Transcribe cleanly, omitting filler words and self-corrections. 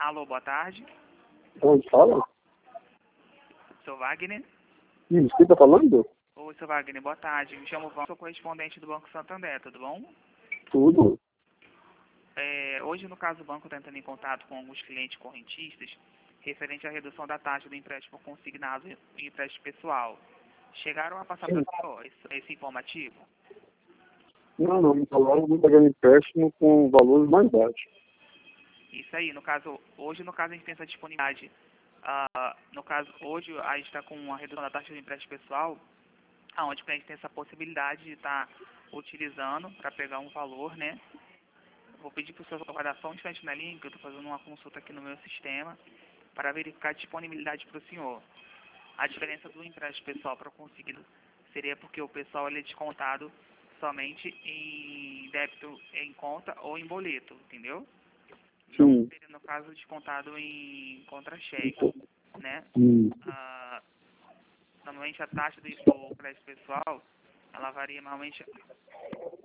Alô, boa tarde. Onde fala? Sou Wagner. Isso, quem tá falando? Oi, seu Wagner, boa tarde. Me chamo Van, sou correspondente do Banco Santander, tudo bom? Tudo. Hoje, no caso, o banco está entrando em contato com alguns clientes correntistas referente à redução da taxa do empréstimo consignado e empréstimo pessoal. Chegaram a passar para o senhor esse informativo? Não, me falaram de pagar empréstimo com valores mais baixos. Isso aí, no caso, hoje, a gente tem essa disponibilidade. No caso, hoje, a gente está com uma redução da taxa do empréstimo pessoal, onde o cliente tem essa possibilidade de estar utilizando para pegar um valor, né? Vou pedir para o senhor guardar só um instante na linha, que eu estou fazendo uma consulta aqui no meu sistema para verificar a disponibilidade para o senhor. A diferença do empréstimo pessoal para o consignado seria porque o pessoal ele é descontado somente em débito em conta ou em boleto, entendeu? Não Sim. seria, no caso, descontado em contra-cheque, né? Normalmente a taxa do empréstimo pessoal, ela varia normalmente